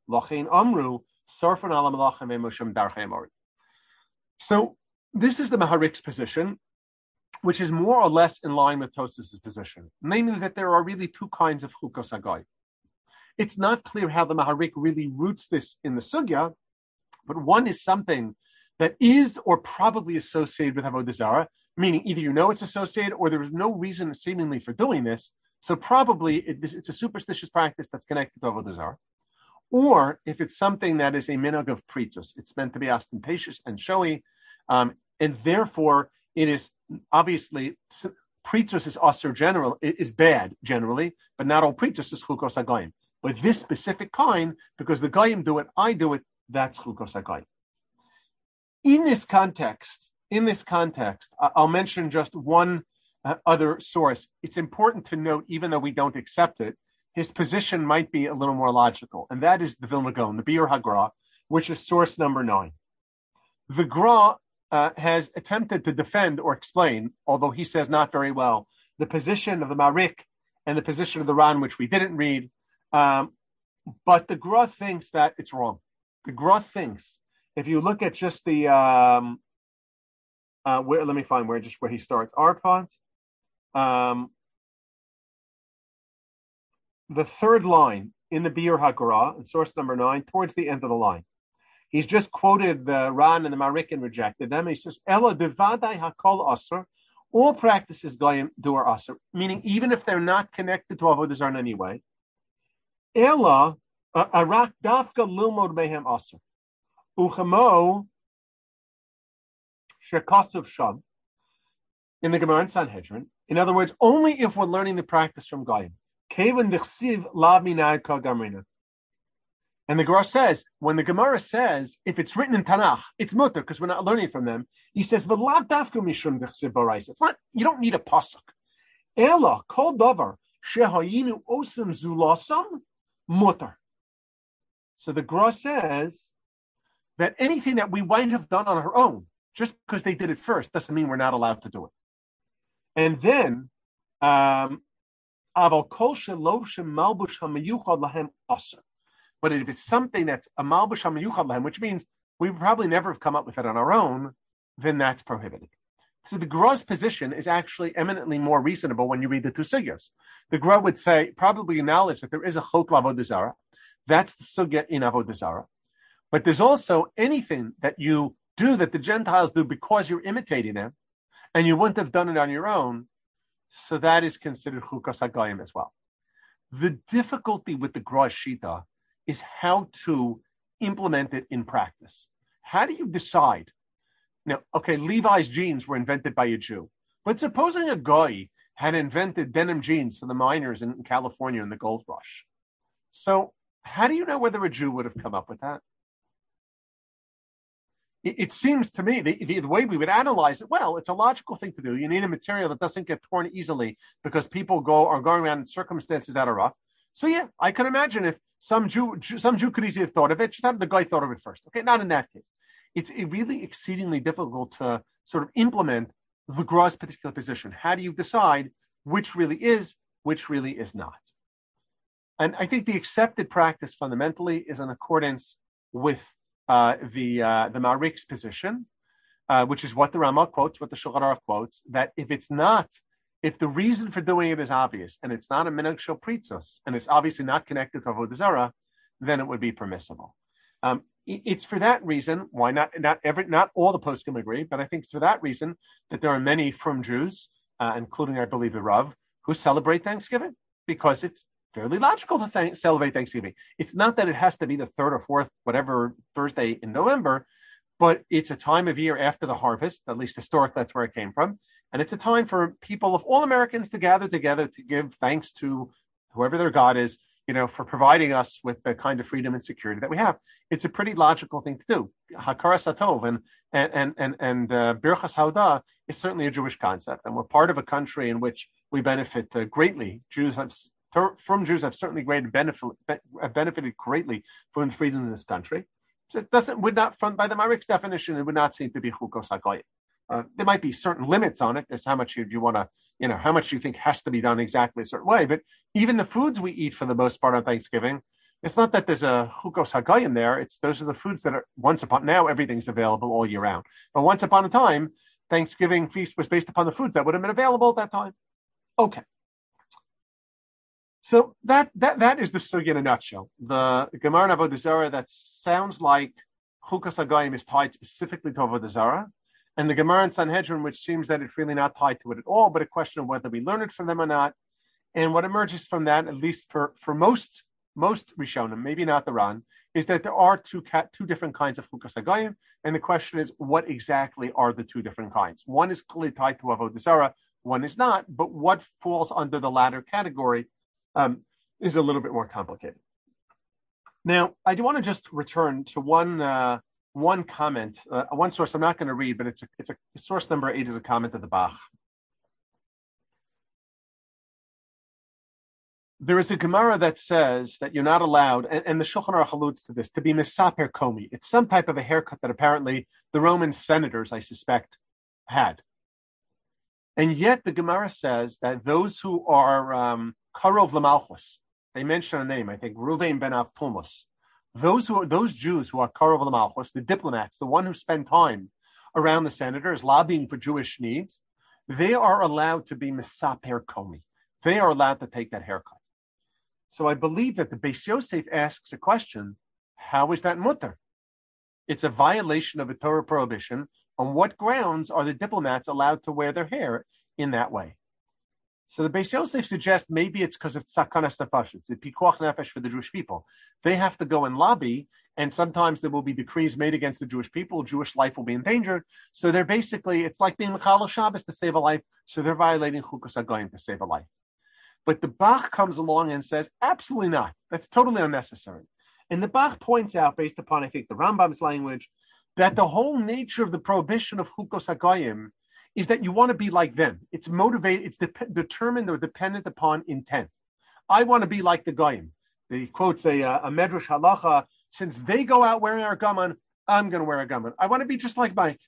So this is the Maharik's position, which is more or less in line with Tosfos' position, namely that there are really two kinds of chukos hagoy. It's not clear how the Maharik really roots this in the sugya, but one is something that is or probably associated with Avodah Zarah, meaning either you know it's associated or there is no reason seemingly for doing this, so probably it, it's a superstitious practice that's connected to Avodah Zarah. Or if it's something that is a minhag of pritzos, it's meant to be ostentatious and showy, um, and therefore it is obviously pritzos is aser general, it is bad generally, but not all pritzos is chukos hagoyim. But this specific kind, because the goyim do it, I do it, that's chukos hagoyim. In this context, in this context, I'll mention just one uh, other source. It's important to note, even though we don't accept it, his position might be a little more logical, and that is the Vilna Gaon, the Biur HaGra, which is source number nine. The Gra uh, has attempted to defend or explain, although he says not very well, the position of the Marik and the position of the Ran, which we didn't read, um, but the Gra thinks that it's wrong. The Gra thinks, if you look at just the, um, uh, where, let me find where, just where he starts, Arpad, um, the third line in the Biur HaGra, in source number nine, towards the end of the line. He's just quoted the Ran and the Marik and rejected them. He says, Ella devadai hakol aser, all practices goyim do are aser, meaning even if they're not connected to Avodah Zarah in any way. Ella arak dafka lilmod mehem aser. Uchamo shekasuv sham, in the Gemara and Sanhedrin. In other words, only if we're learning the practice from goyim. And the Gemara says, when the Gemara says, if it's written in Tanakh, it's mutter because we're not learning from them. He says, it's not, you don't need a pasuk. Ela kol davar shehayinu osam zulasam mutter. So the Gemara says that anything that we might have done on our own, just because they did it first, doesn't mean we're not allowed to do it. And then, um, but if it's something that's a malbush hamayuchad lahem, which means we would probably never have come up with it on our own, then that's prohibited. So the Gra's position is actually eminently more reasonable when you read the two sugyas. The Gra would say, probably acknowledge that there is a chok l'avodah zarah. That's the sugya in avodah zarah. But there's also anything that you do that the Gentiles do because you're imitating them, and you wouldn't have done it on your own. So that is considered chukos hagoyim as well. The difficulty with the Gra Shita is how to implement it in practice. How do you decide? Now, okay, Levi's jeans were invented by a Jew, but supposing a guy had invented denim jeans for the miners in California in the gold rush. So how do you know whether a Jew would have come up with that? It seems to me, the, the, the way we would analyze it, well, it's a logical thing to do. You need a material that doesn't get torn easily because people go are going around in circumstances that are rough. So yeah, I can imagine if some Jew, some Jew could easily have thought of it, just have the guy thought of it first. Okay, not in that case. It's really exceedingly difficult to sort of implement the Gra's particular position. How do you decide which really is, which really is not? And I think the accepted practice fundamentally is in accordance with Uh, the uh, the Marik's position, uh, which is what the Rama quotes, what the Shulchan Aruch quotes, that if it's not, if the reason for doing it is obvious and it's not a minhag shel pritzos and it's obviously not connected to Avodah Zarah, then it would be permissible. Um, it, it's for that reason why not not every not all the poskim agree, but I think it's for that reason that there are many from Jews, uh, including I believe the Rav, who celebrate Thanksgiving because it's fairly logical to thank, celebrate Thanksgiving. It's not that it has to be the third or fourth, whatever Thursday in November, but it's a time of year after the harvest, at least historically that's where it came from. And it's a time for people of all Americans to gather together to give thanks to whoever their God is, you know, for providing us with the kind of freedom and security that we have. It's a pretty logical thing to do. Hakaras Hatov and and and and, and uh, Birchas Haudah is certainly a Jewish concept, and we're part of a country in which we benefit uh, greatly. Jews have From Jews have certainly great benefit, have benefited greatly from the freedom in this country. So it doesn't would not, from by the Marik's definition, it would not seem to be chukos hagoyim. Uh, there might be certain limits on it. There's how much you, you want to, you know, how much you think has to be done exactly a certain way. But even the foods we eat for the most part on Thanksgiving, it's not that there's a chukos hagayim there. It's those are the foods that are once upon now everything's available all year round. But once upon a time, Thanksgiving feast was based upon the foods that would have been available at that time. Okay. So that that that is the sugya in a nutshell. The Gemara in Avodah Zarah that sounds like chukos hagayim is tied specifically to Avodah Zarah, and the Gemara in Sanhedrin, which seems that it's really not tied to it at all, but a question of whether we learn it from them or not. And what emerges from that, at least for for most most Rishonim, maybe not the Ran, is that there are two two different kinds of chukos hagayim, and the question is, what exactly are the two different kinds? One is clearly tied to Avodah Zarah, one is not, but what falls under the latter category um, is a little bit more complicated. Now, I do want to just return to one uh, one comment, uh, one source I'm not going to read, but it's a, it's a source number eight is a comment of the Bach. There is a Gemara that says that you're not allowed, and, and the Shulchan Aruch alludes to this, to be misaper komi. It's some type of a haircut that apparently the Roman senators, I suspect, had. And yet the Gemara says that those who are um, karov l'malchus, they mention a name, I think, Ruvain ben Avpulmus, those who are, those Jews who are karov l'malchus, the diplomats, the one who spend time around the senators lobbying for Jewish needs, they are allowed to be misaper komi. They are allowed to take that haircut. So I believe that the Beis Yosef asks a question, how is that mutter? It's a violation of a Torah prohibition. On what grounds are the diplomats allowed to wear their hair in that way? So the Beis Yosef suggests maybe it's because of sakanas nefesh, it's the pikuach nefesh for the Jewish people. They have to go and lobby, and sometimes there will be decrees made against the Jewish people. Jewish life will be endangered. So they're basically, it's like being Mechal Shabbos to save a life, so they're violating chukos hagayim to save a life. But the Bach comes along and says, absolutely not. That's totally unnecessary. And the Bach points out, based upon, I think, the Rambam's language, that the whole nature of the prohibition of chukos hagayim is that you want to be like them. It's motivated, it's de- determined or dependent upon intent. I want to be like the Goyim. He quotes a, a Medrash halacha, since they go out wearing our gaman, I'm going to wear a gaman. I want to be just like Mike.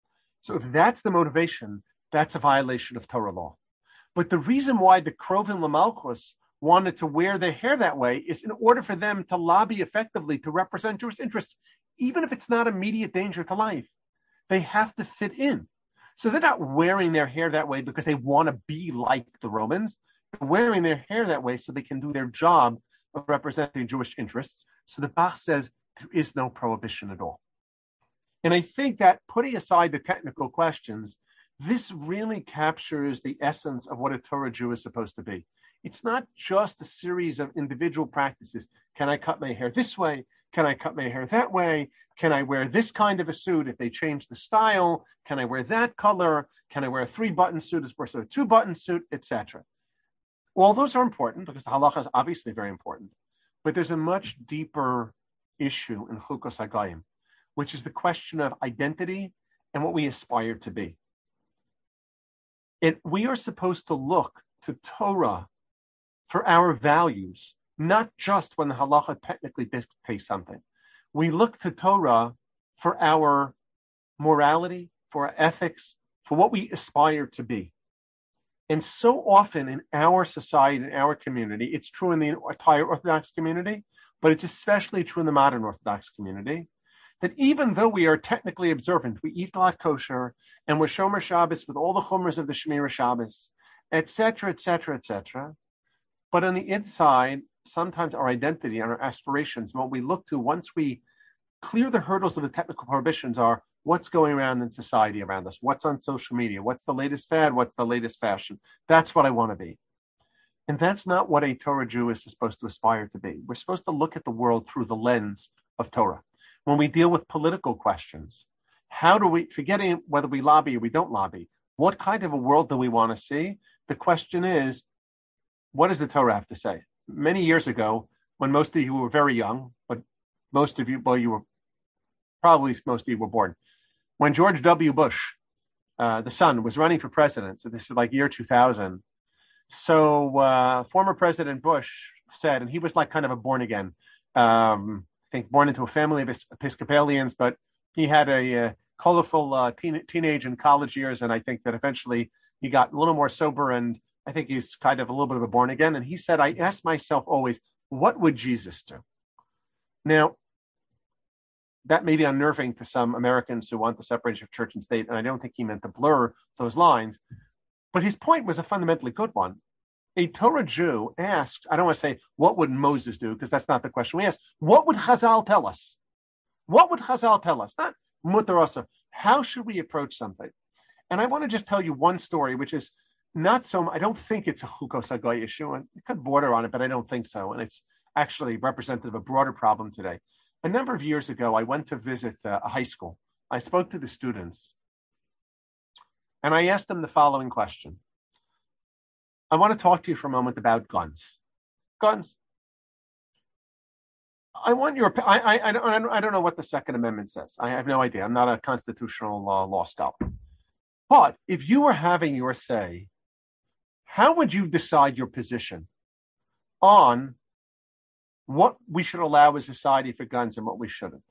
So if that's the motivation, that's a violation of Torah law. But the reason why the Krovim Lamalchus wanted to wear their hair that way is in order for them to lobby effectively to represent Jewish interests, even if it's not immediate danger to life. They have to fit in. So they're not wearing their hair that way because they want to be like the Romans. They're wearing their hair that way so they can do their job of representing Jewish interests. So the Bach says there is no prohibition at all. And I think that, putting aside the technical questions, this really captures the essence of what a Torah Jew is supposed to be. It's not just a series of individual practices. Can I cut my hair this way? Can I cut my hair that way? Can I wear this kind of a suit if they change the style? Can I wear that color? Can I wear a three-button suit as opposed to a two-button suit, et cetera? Well, those are important because the halacha is obviously very important. But there's a much deeper issue in chukos hagayim, which is the question of identity and what we aspire to be. It, we are supposed to look to Torah for our values, not just when the halacha technically dictates something. We look to Torah for our morality, for our ethics, for what we aspire to be. And so often in our society, in our community, it's true in the entire Orthodox community, but it's especially true in the modern Orthodox community, that even though we are technically observant, we eat a lot kosher, and we're Shomer Shabbos with all the chumras of the Shemira Shabbos, et cetera, et cetera, et cetera. But on the inside, sometimes our identity and our aspirations, what we look to once we clear the hurdles of the technical prohibitions are what's going around in society around us, what's on social media, what's the latest fad, what's the latest fashion. That's what I want to be. And that's not what a Torah Jew is supposed to aspire to be. We're supposed to look at the world through the lens of Torah. When we deal with political questions, how do we, forgetting whether we lobby or we don't lobby, what kind of a world do we want to see? The question is, what does the Torah have to say? Many years ago, when most of you were very young, but most of you, well, you were probably most of you were born, when George W. Bush, uh, the son, was running for president, so this is like year two thousand, so uh, former President Bush said, and he was like kind of a born again, um, I think born into a family of Episcopalians, but he had a, uh, colorful uh, teen, teenage and college years, and I think that eventually he got a little more sober, and I think he's kind of a little bit of a born again. And he said, I ask myself always, what would Jesus do? Now, that may be unnerving to some Americans who want the separation of church and state, and I don't think he meant to blur those lines. But his point was a fundamentally good one. A Torah Jew asked, I don't want to say, what would Moses do? Because that's not the question we asked. What would Chazal tell us? What would Chazal tell us? Not mutar asur. How should we approach something? And I want to just tell you one story, which is not so, I don't think it's a Chukos Hagoy issue, and it could border on it, but I don't think so. And it's actually representative of a broader problem today. A number of years ago, I went to visit uh, a high school. I spoke to the students, and I asked them the following question. I want to talk to you for a moment about guns. Guns. I want your, I, I, I, don't, I don't know what the Second Amendment says. I have no idea. I'm not a constitutional law, law scholar. But if you were having your say, how would you decide your position on what we should allow as a society for guns and what we shouldn't?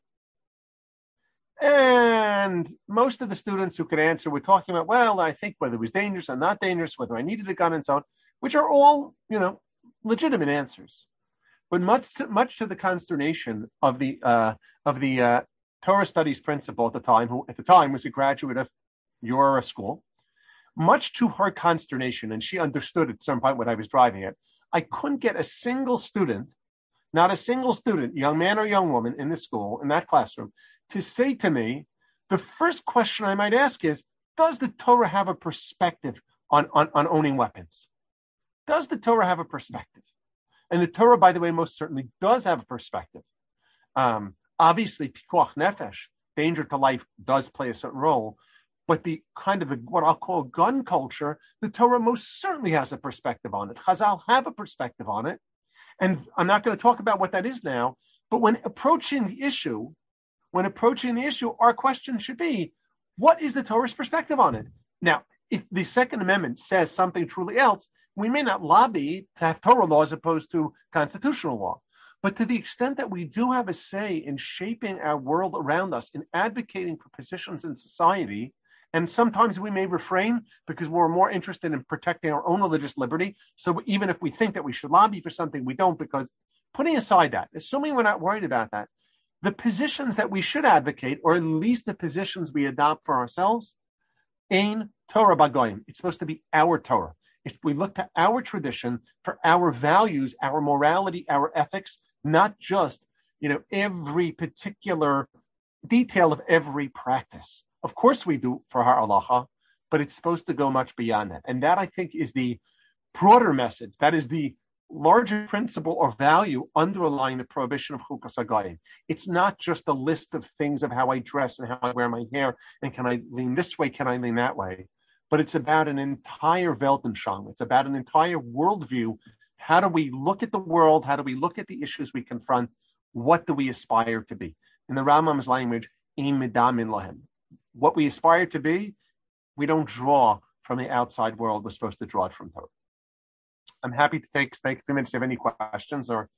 And most of the students who could answer were talking about, well, I think whether it was dangerous or not dangerous, whether I needed a gun and so on, which are all, you know, legitimate answers. But much to, much to the consternation of the uh, of the uh, Torah studies principal at the time, who at the time was a graduate of your school, much to her consternation, and she understood at some point what I was driving at, I couldn't get a single student, not a single student, young man or young woman in the school, in that classroom, to say to me, the first question I might ask is, does the Torah have a perspective on, on, on owning weapons? Does the Torah have a perspective? And the Torah, by the way, most certainly does have a perspective. Um, obviously, pikuach nefesh, danger to life, does play a certain role. But the kind of the, what I'll call gun culture, the Torah most certainly has a perspective on it. Chazal have a perspective on it. And I'm not going to talk about what that is now, but when approaching the issue, when approaching the issue, our question should be, what is the Torah's perspective on it? Now, if the Second Amendment says something truly else, we may not lobby to have Torah law as opposed to constitutional law. But to the extent that we do have a say in shaping our world around us, in advocating for positions in society, and sometimes we may refrain because we're more interested in protecting our own religious liberty. So even if we think that we should lobby for something, we don't, because putting aside that, assuming we're not worried about that, the positions that we should advocate, or at least the positions we adopt for ourselves, ain Torah bagoyim. It's supposed to be our Torah. If we look to our tradition for our values, our morality, our ethics, not just, you know, every particular detail of every practice. Of course we do for our halacha, but it's supposed to go much beyond that. And that, I think, is the broader message. That is the larger principle or value underlying the prohibition of Chukos Hagoyim. It's not just a list of things of how I dress and how I wear my hair, and can I lean this way, can I lean that way? But it's about an entire Weltanschauung. It's about an entire worldview. How do we look at the world? How do we look at the issues we confront? What do we aspire to be? In the Rambam's language, ein midamin lahem. What we aspire to be, we don't draw from the outside world. We're supposed to draw it from Torah. I'm happy to take, take a few minutes if you have any questions, or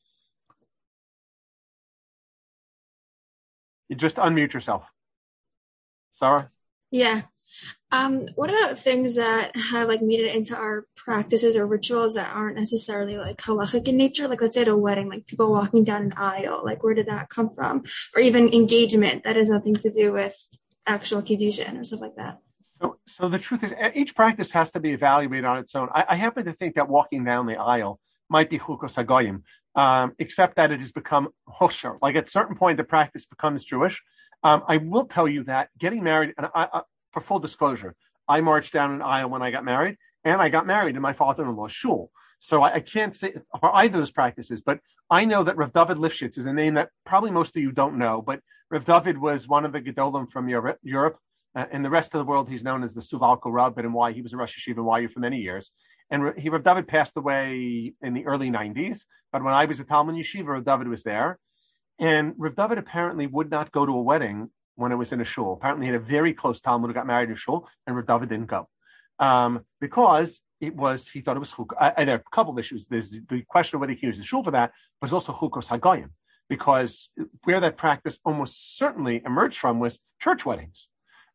you just unmute yourself. Sarah? Yeah. Um, what about things that have like made it into our practices or rituals that aren't necessarily like halachic in nature? Like, let's say at a wedding, like people walking down an aisle, like where did that come from? Or even engagement that has nothing to do with actual kiddushin or stuff like that. So, so the truth is, each practice has to be evaluated on its own. I, I happen to think that walking down the aisle might be Chukos Hagoyim, um, except that it has become kosher. Like at a certain point, the practice becomes Jewish. Um, I will tell you that getting married, and I, I, for full disclosure, I marched down an aisle when I got married, and I got married in my father-in-law's shul. So I, I can't say for either of those practices, but I know that Rav David Lifshitz is a name that probably most of you don't know, but Rav David was one of the Gedolim from Europe. Europe. Uh, in the rest of the world, he's known as the Suvalko Rabbin, and why he was a Rosh Yeshiva in Y U for many years. And he, Rav David passed away in the early nineties, but when I was a Talmud Yeshiva, Rav David was there. And Rav David apparently would not go to a wedding when it was in a shul. Apparently he had a very close Talmud who got married in a shul, and Rav David didn't go. Um, because it was, he thought it was chuk. I, I, there are a couple of issues. There's the question of whether he can use the shul for that, but there's also Chukos Hagoyim, because where that practice almost certainly emerged from was church weddings.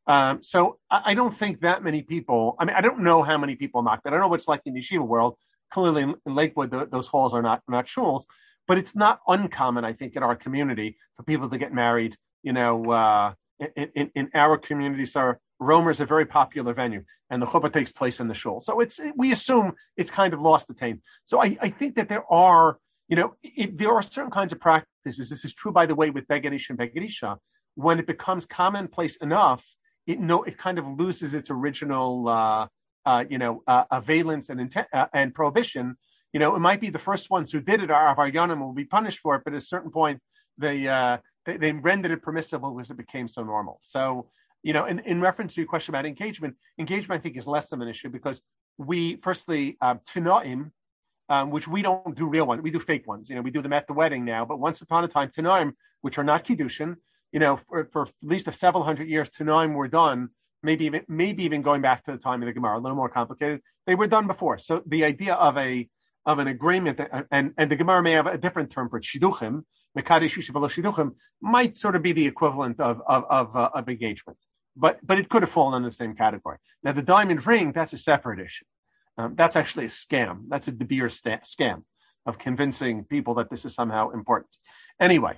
Um, so I, I don't think that many people, I mean, I don't know how many people knock, but I don't know what it's like in the yeshiva world. Clearly in, in Lakewood, the, those halls are not, not shuls, but it's not uncommon, I think, in our community for people to get married. You know, uh, in, in, in our community, so Romer is a very popular venue, and the chuppah takes place in the shul. So it's we assume it's kind of lost the taint. So I, I think that there are, you know, it, there are certain kinds of practices. This is true, by the way, with Beged Ish and Beged Isha. When it becomes commonplace enough, it no, it kind of loses its original, uh, uh, you know, uh, valence and intent uh, and prohibition. You know, it might be the first ones who did it are Avaryanim will be punished for it, but at a certain point, they uh, they, they rendered it permissible because it became so normal. So, you know, in, in reference to your question about engagement, engagement I think is less of an issue because we, firstly, uh, Tanaim, um, which we don't do real ones, we do fake ones. You know, we do them at the wedding now, but once upon a time, Tanaim, which are not Kiddushin, you know, for, for at least of several hundred years, Tanaim were done, maybe even, maybe even going back to the time of the Gemara, a little more complicated. They were done before. So the idea of a of an agreement, that, and, and the Gemara may have a different term for it, Shidduchim, Mekadesh Yishabalo Shidduchim, might sort of be the equivalent of of of, uh, of engagement. But but it could have fallen in the same category. Now, the diamond ring, that's a separate issue. Um, that's actually a scam. That's a De Beer sta- scam of convincing people that this is somehow important. Anyway,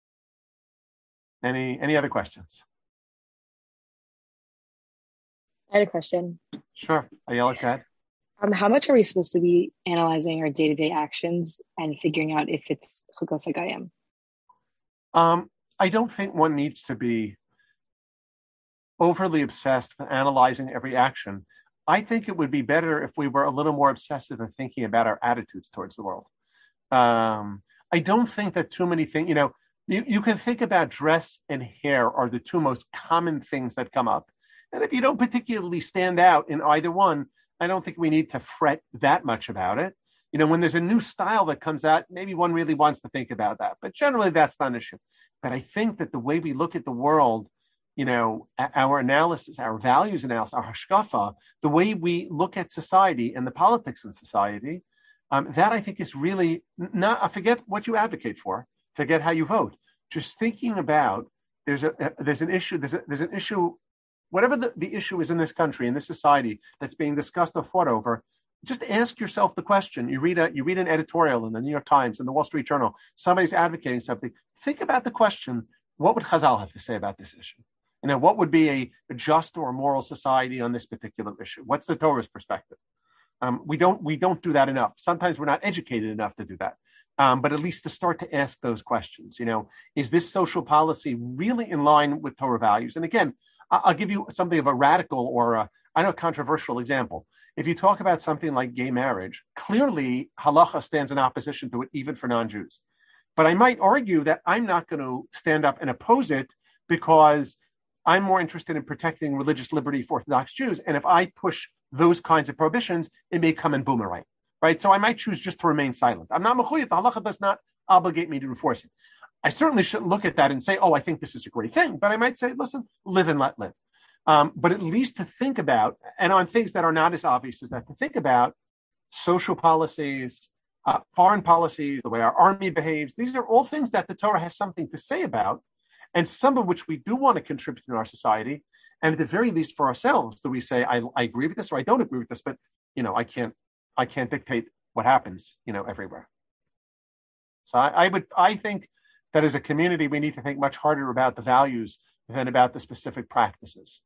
any any other questions? I had a question. Sure. Ayala, go ahead. Um, how much are we supposed to be analyzing our day-to-day actions and figuring out if it's Chukos HaGayim? Um, I don't think one needs to be overly obsessed with analyzing every action. I think it would be better if we were a little more obsessive in thinking about our attitudes towards the world. Um, I don't think that too many things, you know, you, you can think about dress and hair are the two most common things that come up. And if you don't particularly stand out in either one, I don't think we need to fret that much about it. You know, when there's a new style that comes out, maybe one really wants to think about that. But generally, that's not an issue. But I think that the way we look at the world, you know, our analysis, our values analysis, our hashkafa, the way we look at society and the politics in society, um, that I think is really not, I forget what you advocate for, forget how you vote. Just thinking about, there's a, there's an issue, there's a, there's an issue, whatever the, the issue is in this country, in this society that's being discussed or fought over, just ask yourself the question. You read a, you read an editorial in the New York Times, in the Wall Street Journal, somebody's advocating something. Think about the question, what would Chazal have to say about this issue? You know, what would be a, a just or moral society on this particular issue? What's the Torah's perspective? Um, we don't we don't do that enough. Sometimes we're not educated enough to do that. Um, but at least to start to ask those questions. You know, is this social policy really in line with Torah values? And again, I'll give you something of a radical or a, I know, controversial example. If you talk about something like gay marriage, clearly halacha stands in opposition to it, even for non-Jews. But I might argue that I'm not going to stand up and oppose it because I'm more interested in protecting religious liberty for Orthodox Jews. And if I push those kinds of prohibitions, it may come in boomerang, right? So I might choose just to remain silent. I'm not mechuyat. The halacha does not obligate me to enforce it. I certainly shouldn't look at that and say, oh, I think this is a great thing. But I might say, listen, live and let live. Um, but at least to think about, and on things that are not as obvious as that, to think about social policies, uh, foreign policies, the way our army behaves. These are all things that the Torah has something to say about, and some of which we do want to contribute in our society. And at the very least for ourselves, do we say, I, I agree with this or I don't agree with this, but, you know, I can't, I can't dictate what happens, you know, everywhere. So I, I would, I think that as a community, we need to think much harder about the values than about the specific practices.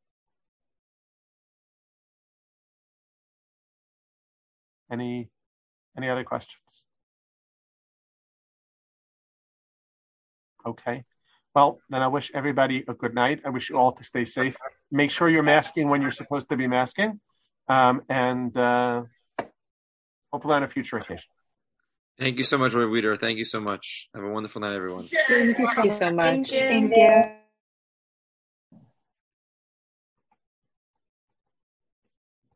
Any, any other questions? Okay. Well, then I wish everybody a good night. I wish you all to stay safe. Make sure you're masking when you're supposed to be masking. Um, and uh, hopefully on a future occasion. Thank you so much, Rabbi Wieder. Thank you so much. Have a wonderful night, everyone. Thank you so much. Thank you. Thank you.